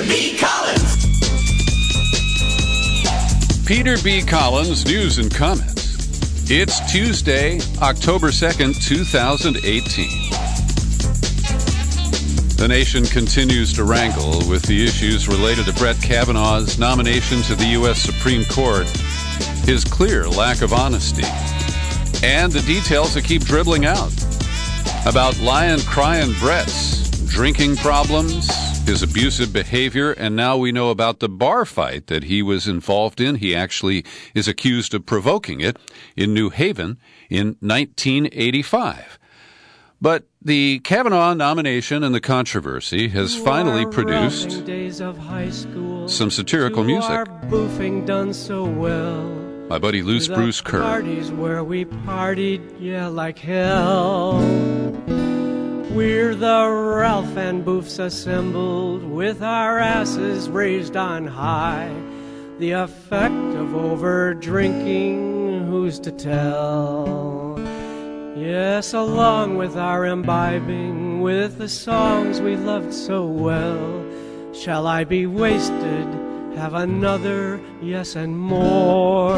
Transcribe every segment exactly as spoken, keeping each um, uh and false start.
B. Collins. Peter B. Collins, news and comments. It's Tuesday, October second, two thousand eighteen. The nation continues to wrangle with the issues related to Brett Kavanaugh's nomination to the U S Supreme Court, his clear lack of honesty, and the details that keep dribbling out about lion-crying Brett's drinking problems, his abusive behavior, and now we know about the bar fight that he was involved in. He actually is accused of provoking it in New Haven in nineteen eighty-five. But the Kavanaugh nomination and the controversy has finally produced days of high school, some satirical music. Our boofing done so well. My buddy Loose The Bruce Kerr. Parties where we partied, yeah, like hell. We're the Ralph and Boofs assembled with our asses raised on high. The effect of over drinking, who's to tell? Yes, along with our imbibing with the songs we loved so well. Shall I be wasted? Have another, yes, and more.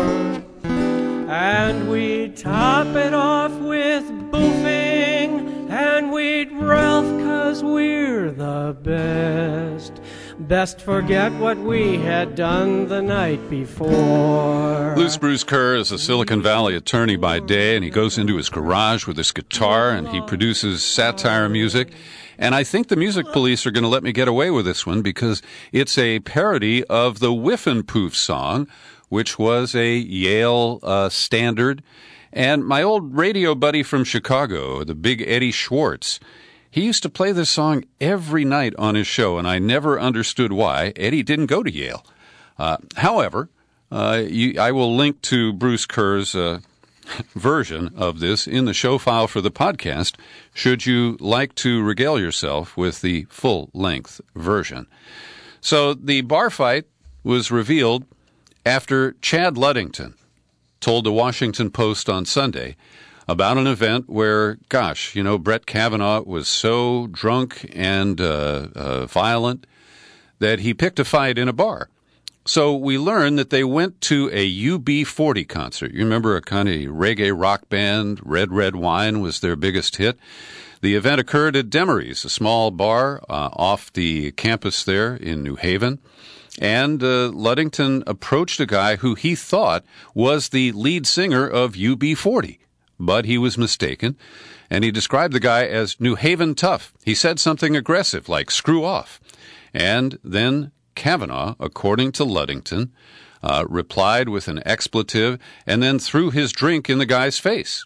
And we'd top it off with boofing, and we'd Ralph, 'cause we're the best. Best forget what we had done the night before. Loose Bruce Kerr is a Silicon Valley attorney by day, and he goes into his garage with his guitar, and he produces satire music. And I think the music police are going to let me get away with this one because it's a parody of the Whiffin' Poof song, which was a Yale uh, standard. And my old radio buddy from Chicago, the big Eddie Schwartz, he used to play this song every night on his show, and I never understood why. Eddie didn't go to Yale. Uh, however, uh, you, I will link to Bruce Kerr's uh, version of this in the show file for the podcast, should you like to regale yourself with the full-length version. So the bar fight was revealed after Chad Ludington told the Washington Post on Sunday about an event where, gosh, you know, Brett Kavanaugh was so drunk and uh, uh, violent that he picked a fight in a bar. So we learned that they went to a U B forty concert. You remember a kind of reggae rock band, Red Red Wine was their biggest hit. The event occurred at Demery's, a small bar uh, off the campus there in New Haven. And uh, Ludington approached a guy who he thought was the lead singer of U B forty. But he was mistaken, and he described the guy as New Haven tough. He said something aggressive, like screw off. And then Kavanaugh, according to Ludington, uh, replied with an expletive and then threw his drink in the guy's face.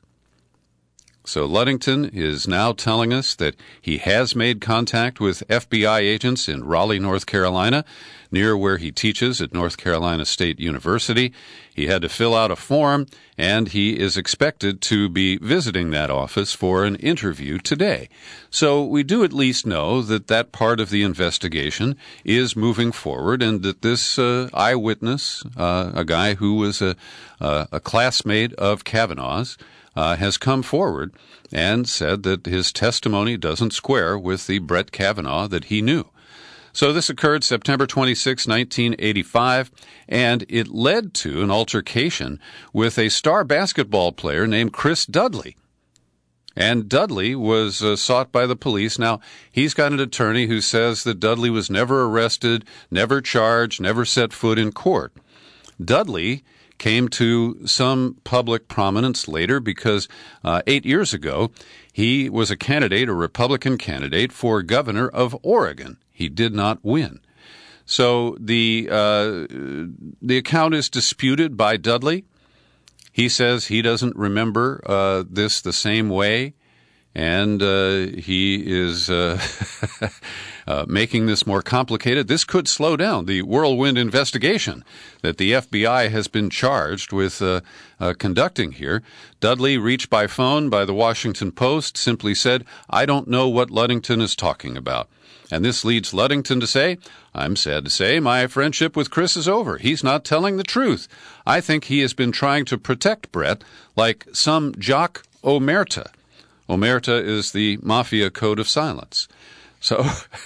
So Ludington is now telling us that he has made contact with F B I agents in Raleigh, North Carolina, near where he teaches at North Carolina State University. He had to fill out a form, and he is expected to be visiting that office for an interview today. So we do at least know that that part of the investigation is moving forward, and that this uh, eyewitness, uh, a guy who was a, uh, a classmate of Kavanaugh's, Uh, has come forward and said that his testimony doesn't square with the Brett Kavanaugh that he knew. So this occurred September twenty-sixth, nineteen eighty-five, and it led to an altercation with a star basketball player named Chris Dudley. And Dudley was uh, sought by the police. Now, he's got an attorney who says that Dudley was never arrested, never charged, never set foot in court. Dudley came to some public prominence later because uh, eight years ago, he was a candidate, a Republican candidate, for governor of Oregon. He did not win. So the uh, the account is disputed by Dudley. He says he doesn't remember uh, this the same way, and uh, he is uh, uh, making this more complicated. This could slow down the whirlwind investigation that the F B I has been charged with uh, uh, conducting here. Dudley, reached by phone by the Washington Post, simply said, "I don't know what Ludington is talking about." And this leads Ludington to say, "I'm sad to say my friendship with Chris is over. He's not telling the truth. I think he has been trying to protect Brett like some jock omerta." Omerta is the mafia code of silence. So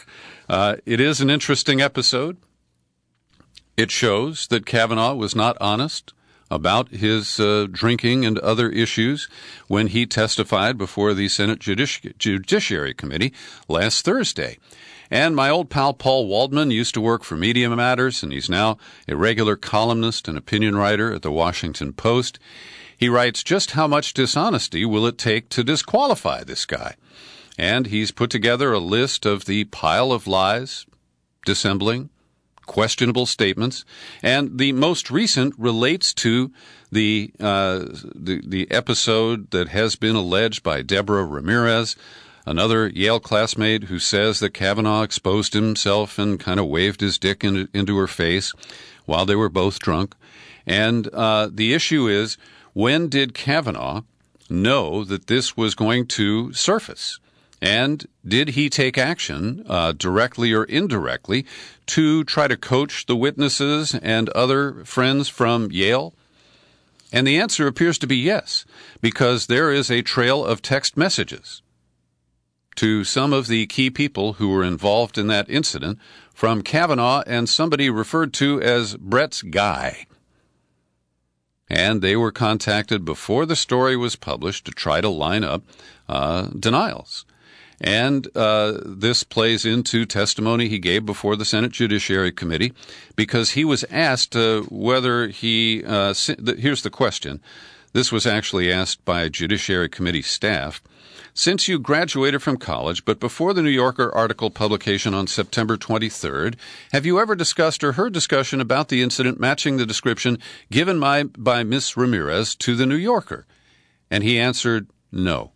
Uh, it is an interesting episode. It shows that Kavanaugh was not honest about his uh, drinking and other issues when he testified before the Senate Judici- Judiciary Committee last Thursday. And my old pal Paul Waldman used to work for Media Matters, and he's now a regular columnist and opinion writer at the Washington Post. He writes, just how much dishonesty will it take to disqualify this guy? And he's put together a list of the pile of lies, dissembling, questionable statements, and the most recent relates to the, uh, the the episode that has been alleged by Deborah Ramirez, another Yale classmate who says that Kavanaugh exposed himself and kind of waved his dick in, into her face while they were both drunk. And uh, the issue is, when did Kavanaugh know that this was going to surface? And did he take action, uh, directly or indirectly, to try to coach the witnesses and other friends from Yale? And the answer appears to be yes, because there is a trail of text messages to some of the key people who were involved in that incident from Kavanaugh and somebody referred to as Brett's guy. And they were contacted before the story was published to try to line up uh, denials. And uh, this plays into testimony he gave before the Senate Judiciary Committee, because he was asked uh, whether he uh, – here's the question. This was actually asked by Judiciary Committee staff. Since you graduated from college, but before the New Yorker article publication on September twenty-third, have you ever discussed or heard discussion about the incident matching the description given by, by Miss Ramirez to the New Yorker? And he answered no.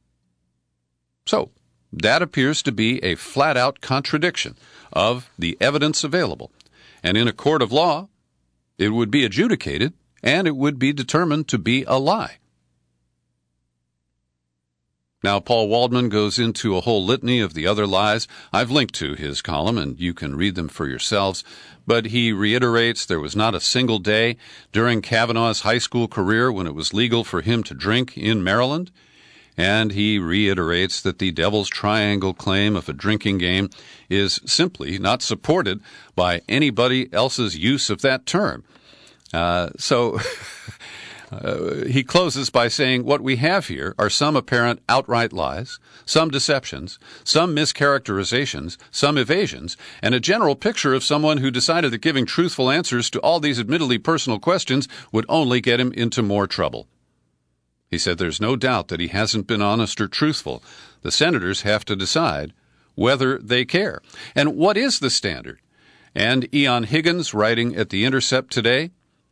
So that appears to be a flat-out contradiction of the evidence available. And in a court of law, it would be adjudicated and it would be determined to be a lie. Now, Paul Waldman goes into a whole litany of the other lies. I've linked to his column, and you can read them for yourselves. But he reiterates there was not a single day during Kavanaugh's high school career when it was legal for him to drink in Maryland. And he reiterates that the Devil's Triangle claim of a drinking game is simply not supported by anybody else's use of that term. Uh, so... Uh, he closes by saying what we have here are some apparent outright lies, some deceptions, some mischaracterizations, some evasions, and a general picture of someone who decided that giving truthful answers to all these admittedly personal questions would only get him into more trouble. He said there's no doubt that he hasn't been honest or truthful. The senators have to decide whether they care. And what is the standard? And Eon Higgins, writing at The Intercept today,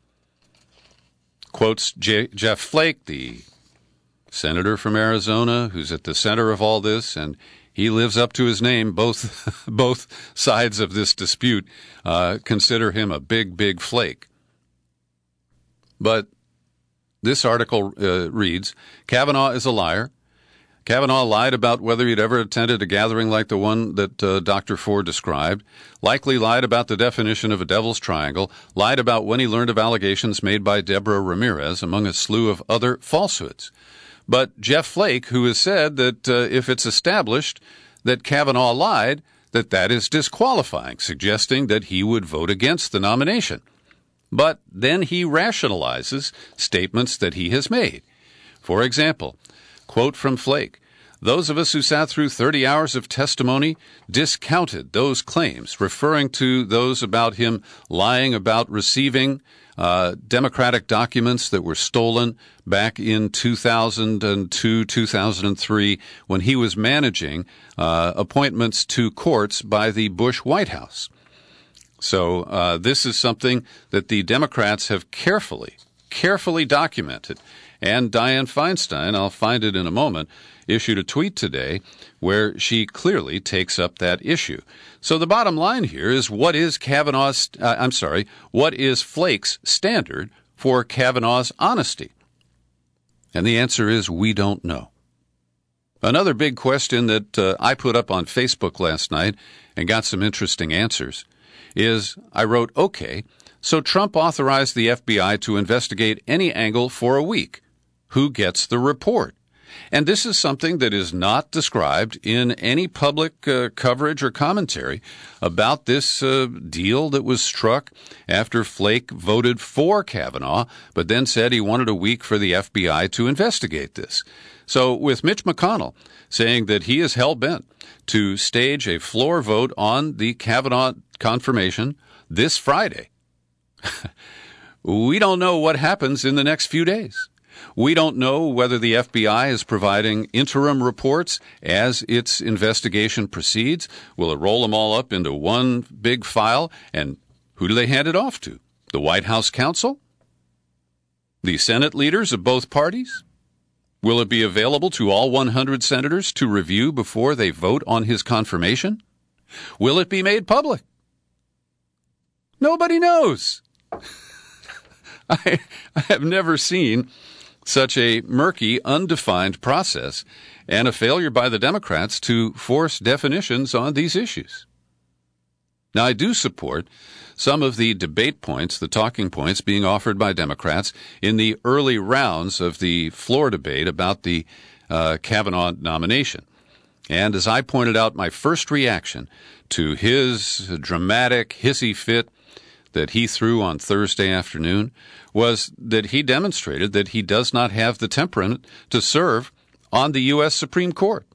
quotes J- Jeff Flake, the senator from Arizona, who's at the center of all this, and he lives up to his name. Both both sides of this dispute uh, consider him a big, big flake. But this article uh, reads, Kavanaugh is a liar. Kavanaugh lied about whether he'd ever attended a gathering like the one that uh, Doctor Ford described, likely lied about the definition of a devil's triangle, lied about when he learned of allegations made by Deborah Ramirez, among a slew of other falsehoods. But Jeff Flake, who has said that uh, if it's established that Kavanaugh lied, that that is disqualifying, suggesting that he would vote against the nomination. But then he rationalizes statements that he has made. For example, quote from Flake, those of us who sat through thirty hours of testimony discounted those claims, referring to those about him lying about receiving uh, Democratic documents that were stolen back in two thousand two, two thousand three, when he was managing uh, appointments to courts by the Bush White House. So uh, this is something that the Democrats have carefully, carefully documented. And Dianne Feinstein, I'll find it in a moment, issued a tweet today where she clearly takes up that issue. So the bottom line here is, what is Kavanaugh's, uh, I'm sorry, what is Flake's standard for Kavanaugh's honesty? And the answer is, we don't know. Another big question that uh, I put up on Facebook last night and got some interesting answers is, I wrote, okay, so Trump authorized the F B I to investigate any angle for a week. Who gets the report? And this is something that is not described in any public uh, coverage or commentary about this uh, deal that was struck after Flake voted for Kavanaugh, but then said he wanted a week for the F B I to investigate this. So with Mitch McConnell saying that he is hell-bent to stage a floor vote on the Kavanaugh confirmation this Friday, we don't know what happens in the next few days. We don't know whether the F B I is providing interim reports as its investigation proceeds. Will it roll them all up into one big file? And who do they hand it off to? The White House counsel? The Senate leaders of both parties? Will it be available to all one hundred senators to review before they vote on his confirmation? Will it be made public? Nobody knows. I, I have never seen such a murky, undefined process and a failure by the Democrats to force definitions on these issues. Now, I do support some of the debate points, the talking points being offered by Democrats in the early rounds of the floor debate about the uh, Kavanaugh nomination. And as I pointed out, my first reaction to his dramatic hissy fit that he threw on Thursday afternoon was that he demonstrated that he does not have the temperament to serve on the U S Supreme Court.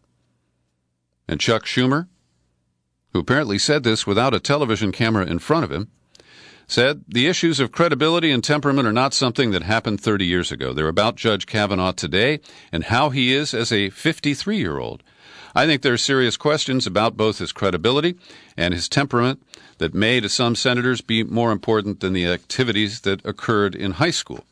And Chuck Schumer, who apparently said this without a television camera in front of him, said the issues of credibility and temperament are not something that happened thirty years ago. They're about Judge Kavanaugh today and how he is as a fifty-three-year-old. I think there are serious questions about both his credibility and his temperament that may, to some senators, be more important than the activities that occurred in high school.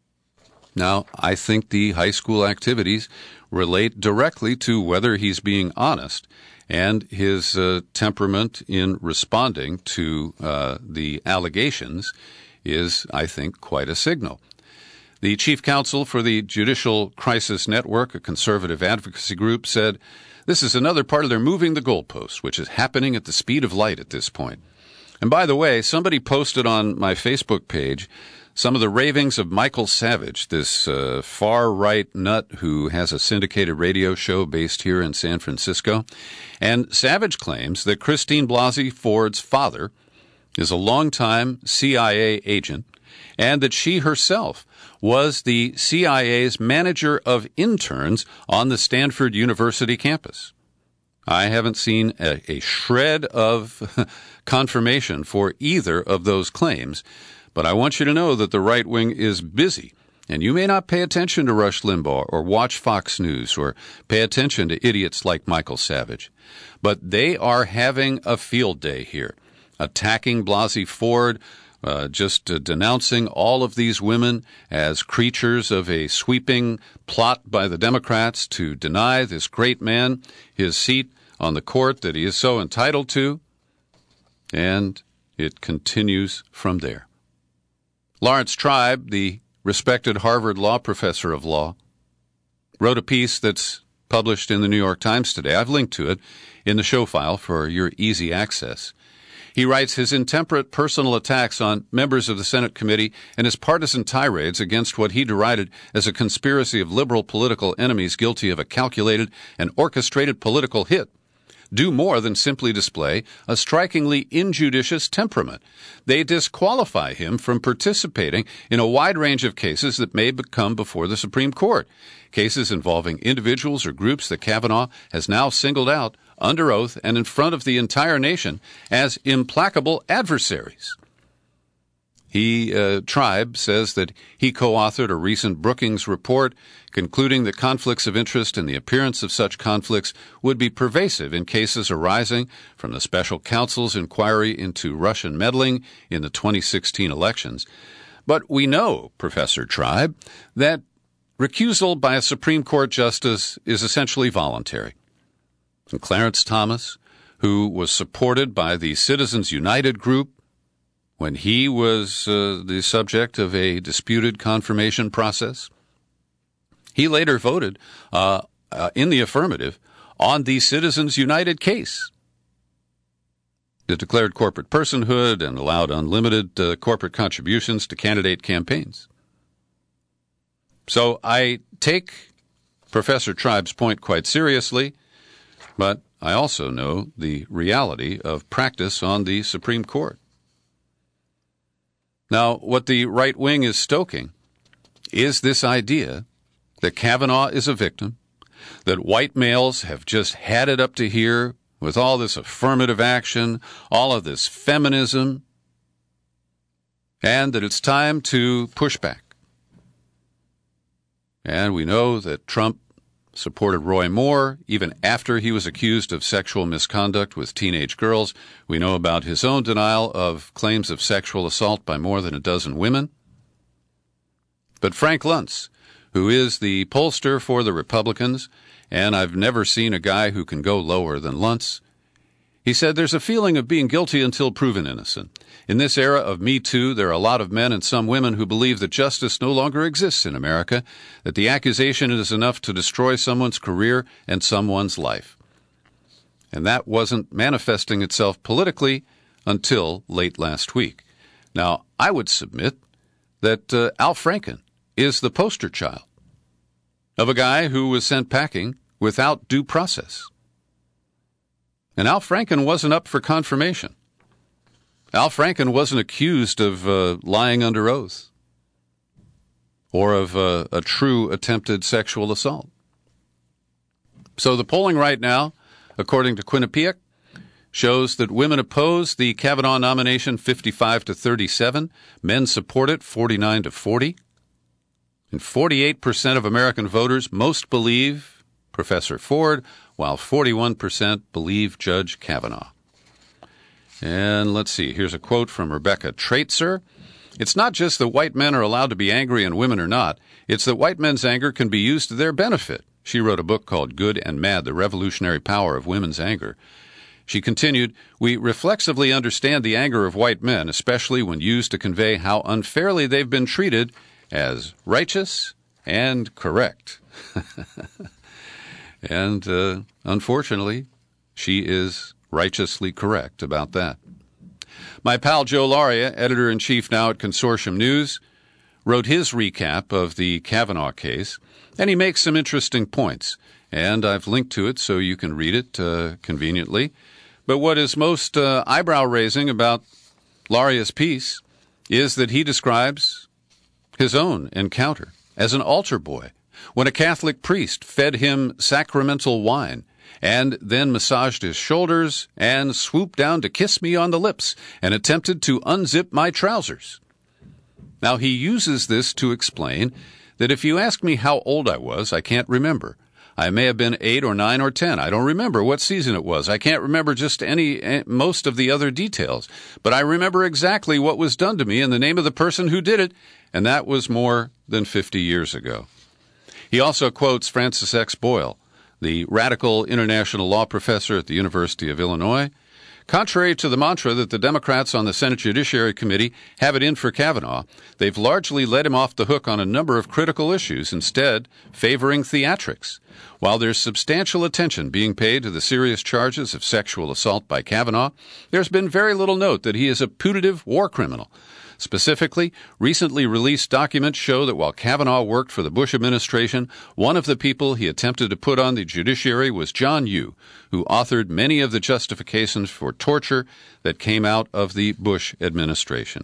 Now, I think the high school activities relate directly to whether he's being honest, and his uh, temperament in responding to uh, the allegations is, I think, quite a signal. The chief counsel for the Judicial Crisis Network, a conservative advocacy group, said, "This is another part of their moving the goalposts, which is happening at the speed of light at this point." And by the way, somebody posted on my Facebook page some of the ravings of Michael Savage, this uh, far-right nut who has a syndicated radio show based here in San Francisco. And Savage claims that Christine Blasey Ford's father is a longtime C I A agent and that she herself was the C I A's manager of interns on the Stanford University campus. I haven't seen a, a shred of confirmation for either of those claims, but I want you to know that the right wing is busy, and you may not pay attention to Rush Limbaugh or watch Fox News or pay attention to idiots like Michael Savage, but they are having a field day here, attacking Blasey Ford, uh, just uh, denouncing all of these women as creatures of a sweeping plot by the Democrats to deny this great man his seat on the court that he is so entitled to, and it continues from there. Lawrence Tribe, the respected Harvard law professor of law, wrote a piece that's published in the New York Times today. I've linked to it in the show file for your easy access. He writes, his intemperate personal attacks on members of the Senate committee and his partisan tirades against what he derided as a conspiracy of liberal political enemies guilty of a calculated and orchestrated political hit do more than simply display a strikingly injudicious temperament. They disqualify him from participating in a wide range of cases that may come before the Supreme Court, cases involving individuals or groups that Kavanaugh has now singled out under oath and in front of the entire nation as implacable adversaries. He, uh, Tribe, says that he co-authored a recent Brookings report concluding that conflicts of interest and the appearance of such conflicts would be pervasive in cases arising from the special counsel's inquiry into Russian meddling in the twenty sixteen elections. But we know, Professor Tribe, that recusal by a Supreme Court justice is essentially voluntary. And Clarence Thomas, who was supported by the Citizens United group when he was uh, the subject of a disputed confirmation process, he later voted uh, uh, in the affirmative on the Citizens United case that declared corporate personhood and allowed unlimited uh, corporate contributions to candidate campaigns. So I take Professor Tribe's point quite seriously, but I also know the reality of practice on the Supreme Court. Now, what the right wing is stoking is this idea that Kavanaugh is a victim, that white males have just had it up to here with all this affirmative action, all of this feminism, and that it's time to push back. And we know that Trump supported Roy Moore even after he was accused of sexual misconduct with teenage girls. We know about his own denial of claims of sexual assault by more than a dozen women. But Frank Luntz, who is the pollster for the Republicans, and I've never seen a guy who can go lower than Luntz, he said there's a feeling of being guilty until proven innocent. In this era of Me Too, there are a lot of men and some women who believe that justice no longer exists in America, that the accusation is enough to destroy someone's career and someone's life. And that wasn't manifesting itself politically until late last week. Now, I would submit that uh, Al Franken is the poster child of a guy who was sent packing without due process. And Al Franken wasn't up for confirmation. Al Franken wasn't accused of uh, lying under oath or of uh, a true attempted sexual assault. So the polling right now, according to Quinnipiac, shows that women oppose the Kavanaugh nomination fifty-five to thirty-seven, men support it forty-nine to forty, and forty-eight percent of American voters most believe Professor Ford, while forty-one percent believe Judge Kavanaugh. And let's see, here's a quote from Rebecca Traitzer. It's not just that white men are allowed to be angry and women are not. It's that white men's anger can be used to their benefit. She wrote a book called Good and Mad, The Revolutionary Power of Women's Anger. She continued, we reflexively understand the anger of white men, especially when used to convey how unfairly they've been treated, as righteous and correct. And uh, unfortunately, she is righteously correct about that. My pal Joe Laria, editor-in-chief now at Consortium News, wrote his recap of the Kavanaugh case, and he makes some interesting points. And I've linked to it so you can read it uh, conveniently. But what is most uh, eyebrow-raising about Laria's piece is that he describes his own encounter as an altar boy when a Catholic priest fed him sacramental wine and then massaged his shoulders and swooped down to kiss me on the lips and attempted to unzip my trousers. Now, he uses this to explain that if you ask me how old I was, I can't remember. I may have been eight or nine or ten. I don't remember what season it was. I can't remember just any, most of the other details. But I remember exactly what was done to me in the name of the person who did it, and that was more than fifty years ago. He also quotes Francis X. Boyle, the radical international law professor at the University of Illinois. Contrary to the mantra that the Democrats on the Senate Judiciary Committee have it in for Kavanaugh, they've largely let him off the hook on a number of critical issues, instead favoring theatrics. While there's substantial attention being paid to the serious charges of sexual assault by Kavanaugh, there's been very little note that he is a putative war criminal. Specifically, recently released documents show that while Kavanaugh worked for the Bush administration, one of the people he attempted to put on the judiciary was John Yoo, who authored many of the justifications for torture that came out of the Bush administration.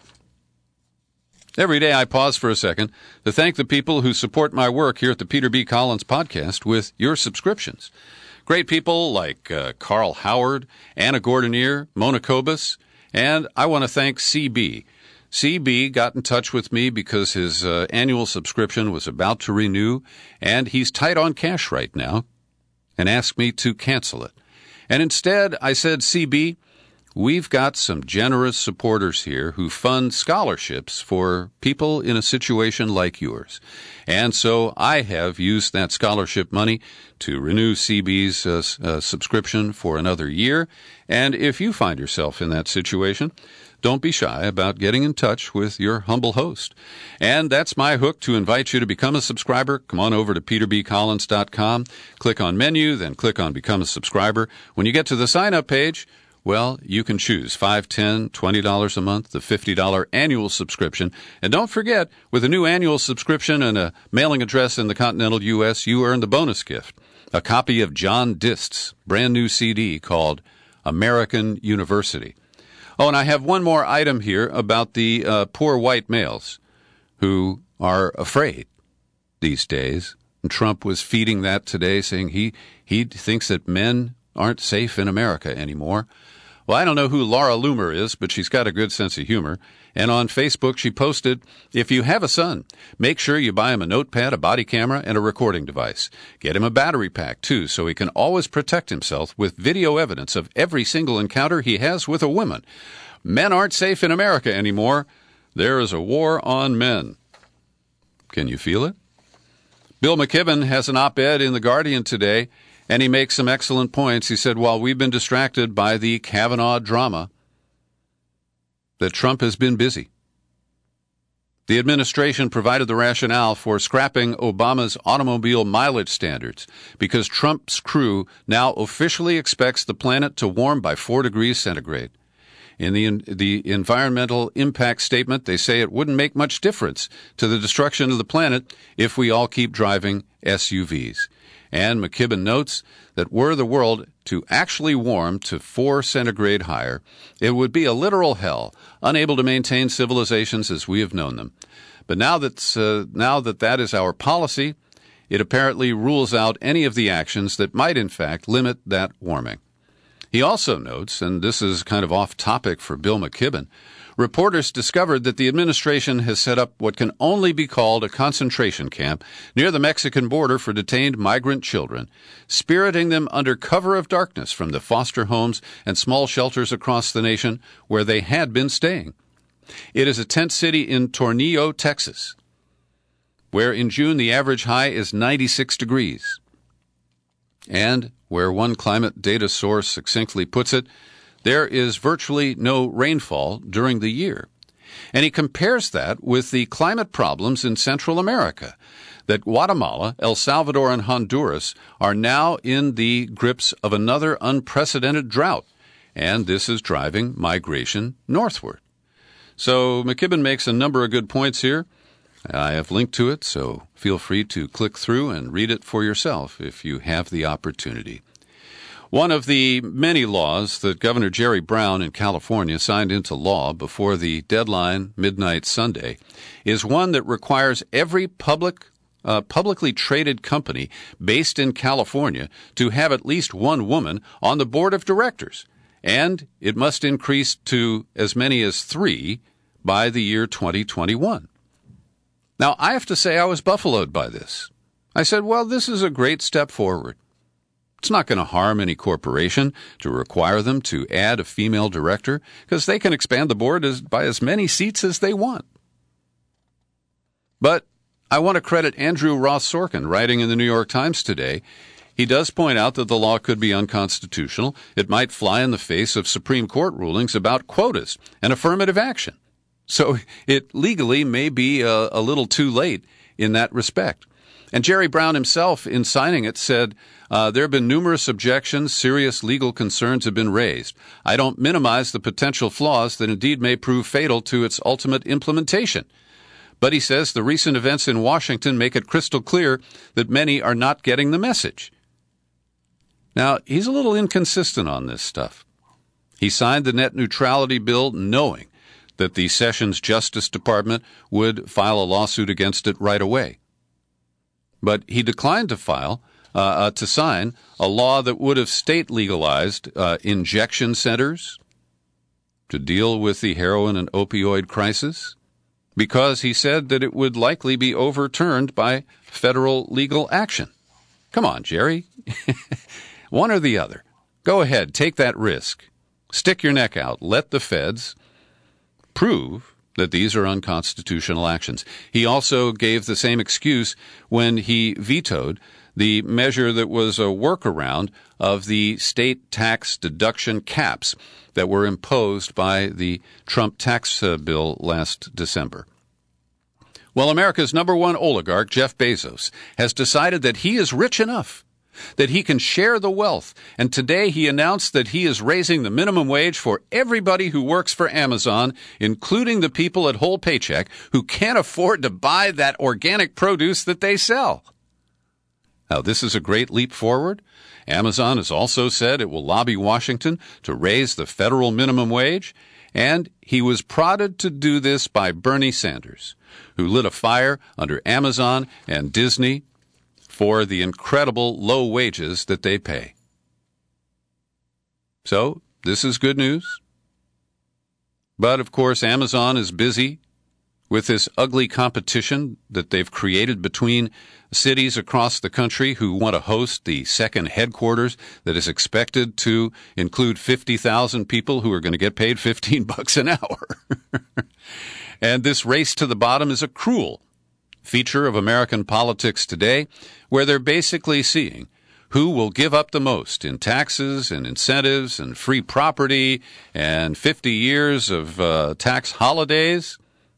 Every day I pause for a second to thank the people who support my work here at the Peter B. Collins Podcast with your subscriptions. Great people like uh, Carl Howard, Anna Gordonier, Mona Kobus, and I want to thank C B. C B got in touch with me because his uh, annual subscription was about to renew, and he's tight on cash right now, and asked me to cancel it. And instead, I said, C B, we've got some generous supporters here who fund scholarships for people in a situation like yours. And so I have used that scholarship money to renew C B's uh, uh, subscription for another year. And if you find yourself in that situation, don't be shy about getting in touch with your humble host. And that's my hook to invite you to become a subscriber. Come on over to peter b collins dot com, click on menu, then click on Become a Subscriber. When you get to the sign-up page, Well, you can choose five dollars, ten dollars, twenty dollars a month, the fifty dollars annual subscription. And don't forget, with a new annual subscription and a mailing address in the continental U S, you earn the bonus gift, a copy of John Dist's brand new C D called American University. Oh, and I have one more item here about the uh, poor white males who are afraid these days. And Trump was feeding that today, saying he, he thinks that men aren't safe in America anymore. Well, I don't know who Laura Loomer is, but she's got a good sense of humor. And on Facebook, she posted, if you have a son, make sure you buy him a notepad, a body camera, and a recording device. Get him a battery pack, too, so he can always protect himself with video evidence of every single encounter he has with a woman. Men aren't safe in America anymore. There is a war on men. Can you feel it? Bill McKibben has an op-ed in The Guardian today, and he makes some excellent points. He said, while we've been distracted by the Kavanaugh drama, that Trump has been busy. The administration provided the rationale for scrapping Obama's automobile mileage standards because Trump's crew now officially expects the planet to warm by four degrees centigrade. In the, the environmental impact statement, they say it wouldn't make much difference to the destruction of the planet if we all keep driving S U Vs. And McKibben notes that were the world to actually warm to four centigrade higher, it would be a literal hell, unable to maintain civilizations as we have known them. But now that, uh, now that that is our policy, it apparently rules out any of the actions that might in fact limit that warming. He also notes, and this is kind of off topic for Bill McKibben, reporters discovered that the administration has set up what can only be called a concentration camp near the Mexican border for detained migrant children, spiriting them under cover of darkness from the foster homes and small shelters across the nation where they had been staying. It is a tent city in Tornillo, Texas, where in June the average high is ninety-six degrees. And where one climate data source succinctly puts it, there is virtually no rainfall during the year. And he compares that with the climate problems in Central America, that Guatemala, El Salvador, and Honduras are now in the grips of another unprecedented drought, and this is driving migration northward. So McKibben makes a number of good points here. I have linked to it, so feel free to click through and read it for yourself if you have the opportunity. One of the many laws that Governor Jerry Brown in California signed into law before the deadline midnight Sunday is one that requires every public uh, publicly traded company based in California to have at least one woman on the board of directors, and it must increase to as many as three by the year twenty twenty-one. Now, I have to say I was buffaloed by this. I said, well, this is a great step forward. It's not going to harm any corporation to require them to add a female director because they can expand the board as, by as many seats as they want. But I want to credit Andrew Ross Sorkin, writing in the New York Times today. He does point out that the law could be unconstitutional. It might fly in the face of Supreme Court rulings about quotas and affirmative action. So it legally may be a, a little too late in that respect. And Jerry Brown himself, in signing it, said, uh, there have been numerous objections, serious legal concerns have been raised. I don't minimize the potential flaws that indeed may prove fatal to its ultimate implementation. But he says the recent events in Washington make it crystal clear that many are not getting the message. Now, he's a little inconsistent on this stuff. He signed the net neutrality bill knowing that the Sessions Justice Department would file a lawsuit against it right away. But he declined to file, uh, uh, to sign, a law that would have state-legalized uh, injection centers to deal with the heroin and opioid crisis, because he said that it would likely be overturned by federal legal action. Come on, Jerry. One or the other. Go ahead, take that risk. Stick your neck out. Let the feds prove that these are unconstitutional actions. He also gave the same excuse when he vetoed the measure that was a workaround of the state tax deduction caps that were imposed by the Trump tax uh, bill last December. Well, America's number one oligarch, Jeff Bezos, has decided that he is rich enough that he can share the wealth. And today he announced that he is raising the minimum wage for everybody who works for Amazon, including the people at Whole Paycheck who can't afford to buy that organic produce that they sell. Now, this is a great leap forward. Amazon has also said it will lobby Washington to raise the federal minimum wage, and he was prodded to do this by Bernie Sanders, who lit a fire under Amazon and Disney for the incredible low wages that they pay. So, this is good news. But, of course, Amazon is busy with this ugly competition that they've created between cities across the country who want to host the second headquarters that is expected to include fifty thousand people who are going to get paid fifteen bucks an hour. And this race to the bottom is a cruel feature of American politics today, where they're basically seeing who will give up the most in taxes and incentives and free property and fifty years of uh, tax holidays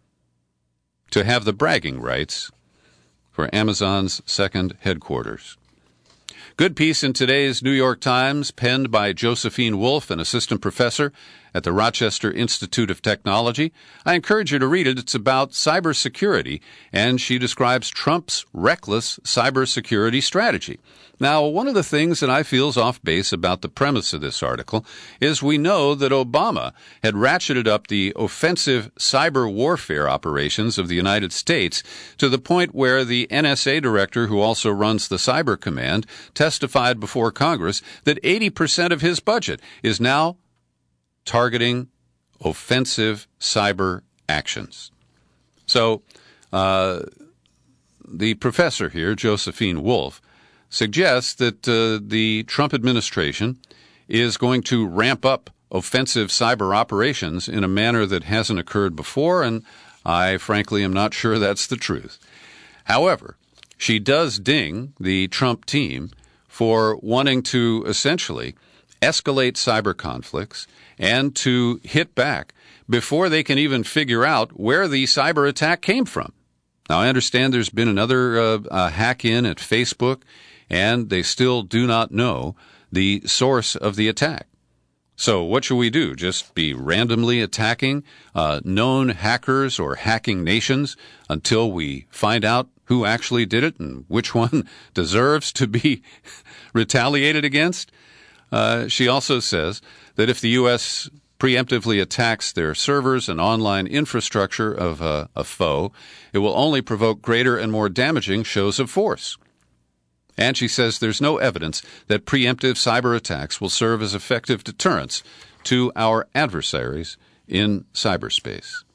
to have the bragging rights for Amazon's second headquarters. Good piece in today's New York Times, penned by Josephine Wolf, an assistant professor at the Rochester Institute of Technology. I encourage you to read it. It's about cybersecurity, and she describes Trump's reckless cybersecurity strategy. Now, one of the things that I feel is off base about the premise of this article is we know that Obama had ratcheted up the offensive cyber warfare operations of the United States to the point where the N S A director, who also runs the Cyber Command, testified before Congress that eighty percent of his budget is now targeting offensive cyber actions. So, uh, the professor here, Josephine Wolf, suggests that uh, the Trump administration is going to ramp up offensive cyber operations in a manner that hasn't occurred before, and I frankly am not sure that's the truth. However, she does ding the Trump team for wanting to essentially escalate cyber conflicts and to hit back before they can even figure out where the cyber attack came from. Now, I understand there's been another uh, uh, hack-in at Facebook, and they still do not know the source of the attack. So what should we do? Just be randomly attacking uh, known hackers or hacking nations until we find out who actually did it and which one deserves to be retaliated against? Uh, she also says that if the U S preemptively attacks their servers and online infrastructure of a, a foe, it will only provoke greater and more damaging shows of force. And she says there's no evidence that preemptive cyber attacks will serve as effective deterrents to our adversaries in cyberspace.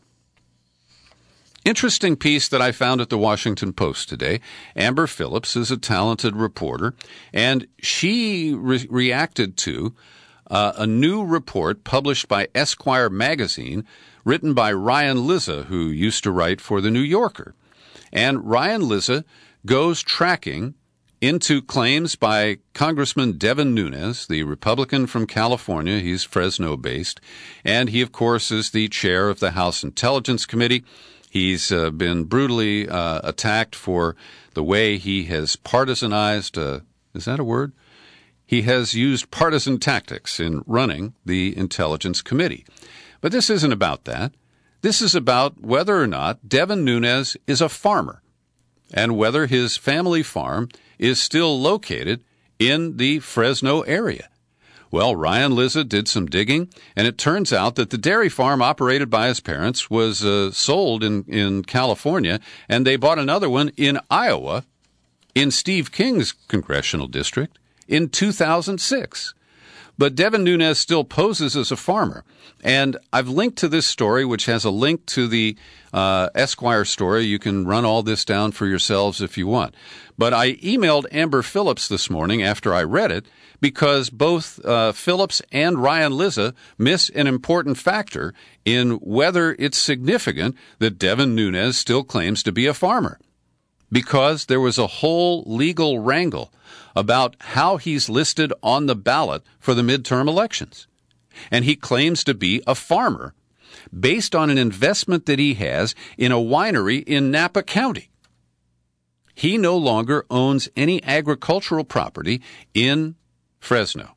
Interesting piece that I found at the Washington Post today. Amber Phillips is a talented reporter, and she re- reacted to uh, a new report published by Esquire magazine, written by Ryan Lizza, who used to write for The New Yorker. And Ryan Lizza goes tracking into claims by Congressman Devin Nunes, the Republican from California. He's Fresno-based, and he, of course, is the chair of the House Intelligence Committee. He's uh, been brutally uh, attacked for the way he has partisanized, uh, is that a word? He has used partisan tactics in running the Intelligence Committee. But this isn't about that. This is about whether or not Devin Nunes is a farmer and whether his family farm is still located in the Fresno area. Well, Ryan Lizza did some digging, and it turns out that the dairy farm operated by his parents was uh, sold in, in California, and they bought another one in Iowa, in Steve King's congressional district, in two thousand six. But Devin Nunes still poses as a farmer. And I've linked to this story, which has a link to the uh, Esquire story. You can run all this down for yourselves if you want. But I emailed Amber Phillips this morning after I read it because both uh, Phillips and Ryan Lizza miss an important factor in whether it's significant that Devin Nunes still claims to be a farmer. Because there was a whole legal wrangle about how he's listed on the ballot for the midterm elections. And he claims to be a farmer based on an investment that he has in a winery in Napa County. he no longer owns any agricultural property in Fresno.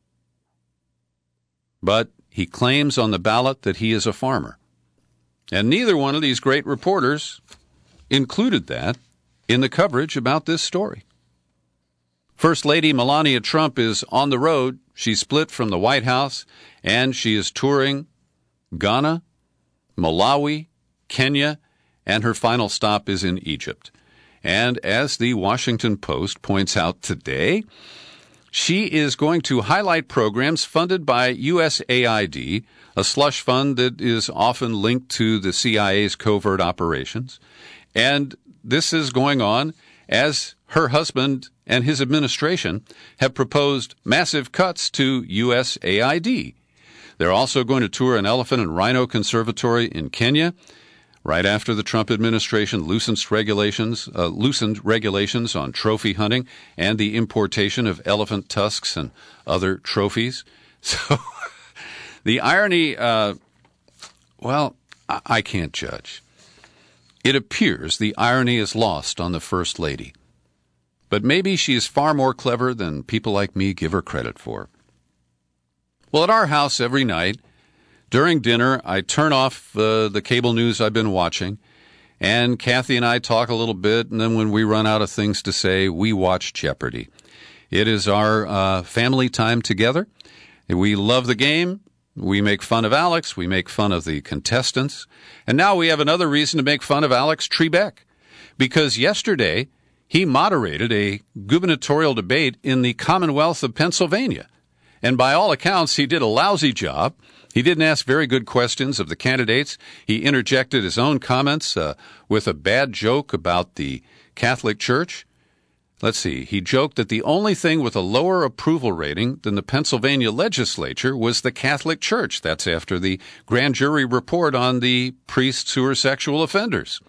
But he claims on the ballot that he is a farmer. And neither one of these great reporters included that in the coverage about this story. First Lady Melania Trump is on the road. She split from the White House, and she is touring Ghana, Malawi, Kenya, and her final stop is in Egypt. And as the Washington Post points out today, she is going to highlight programs funded by U S A I D, a slush fund that is often linked to the C I A's covert operations. And this is going on as her husband and his administration have proposed massive cuts to U S A I D. They're also going to tour an elephant and rhino conservatory in Kenya, right after the Trump administration loosened regulations, uh, loosened regulations on trophy hunting and the importation of elephant tusks and other trophies. So the irony, uh, well, I-, I can't judge. It appears the irony is lost on the First Lady. But maybe she is far more clever than people like me give her credit for. Well, at our house every night, during dinner, I turn off uh, the cable news I've been watching, and Kathy and I talk a little bit, and then when we run out of things to say, we watch Jeopardy. It is our uh, family time together. We love the game. We make fun of Alex. We make fun of the contestants. And now we have another reason to make fun of Alex Trebek, because yesterday he moderated a gubernatorial debate in the Commonwealth of Pennsylvania. And by all accounts, he did a lousy job. He didn't ask very good questions of the candidates. He interjected his own comments uh, with a bad joke about the Catholic Church. Let's see. He joked that the only thing with a lower approval rating than the Pennsylvania legislature was the Catholic Church. That's after the grand jury report on the priests who are sexual offenders.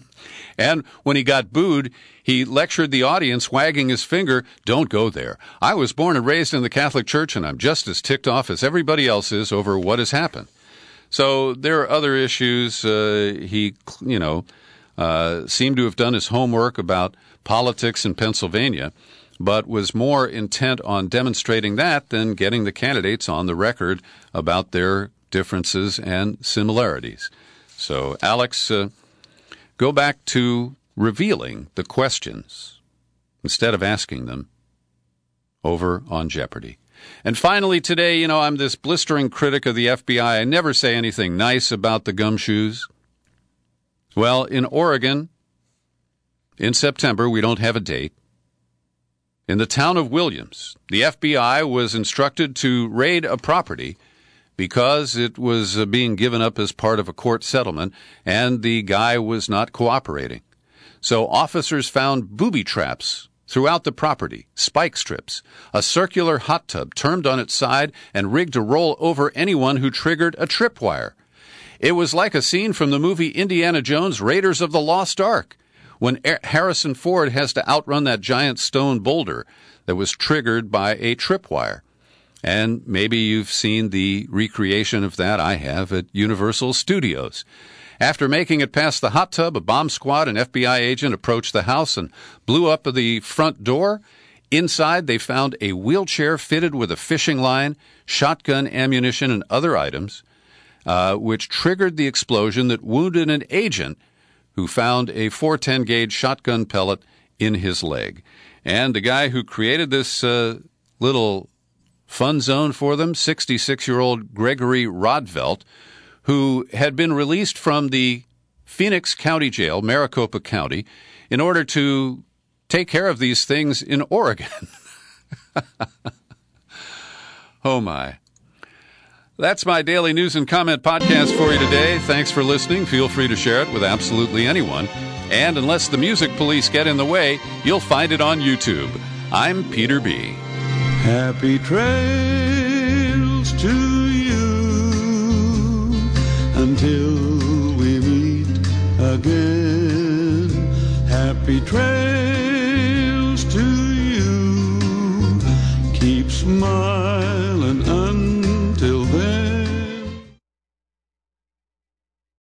And when he got booed, he lectured the audience, wagging his finger, "Don't go there. I was born and raised in the Catholic Church, and I'm just as ticked off as everybody else is over what has happened." So there are other issues. Uh, he, you know, uh, seemed to have done his homework about politics in Pennsylvania, but was more intent on demonstrating that than getting the candidates on the record about their differences and similarities. So, Alex, uh, go back to revealing the questions instead of asking them over on Jeopardy. And finally today, you know, I'm this blistering critic of the F B I. I never say anything nice about the gumshoes. Well, in Oregon, in September, we don't have a date. In the town of Williams, the F B I was instructed to raid a property because it was uh, being given up as part of a court settlement, and the guy was not cooperating. So officers found booby traps throughout the property, spike strips, a circular hot tub turned on its side and rigged to roll over anyone who triggered a tripwire. It was like a scene from the movie Indiana Jones, Raiders of the Lost Ark, when Harrison Ford has to outrun that giant stone boulder that was triggered by a tripwire. And maybe you've seen the recreation of that. I have at Universal Studios. After making it past the hot tub, a bomb squad and F B I agent approached the house and blew up the front door. Inside, they found a wheelchair fitted with a fishing line, shotgun ammunition, and other items, uh, which triggered the explosion that wounded an agent who found a four ten gauge shotgun pellet in his leg. And the guy who created this uh, little fun zone for them, sixty-six-year-old Gregory Rodvelt, who had been released from the Phoenix County Jail, Maricopa County, in order to take care of these things in Oregon. Oh, my. That's my daily news and comment podcast for you today. Thanks for listening. Feel free to share it with absolutely anyone. And unless the music police get in the way, you'll find it on YouTube. I'm Peter B. Happy trails to you until we meet again. Happy trails.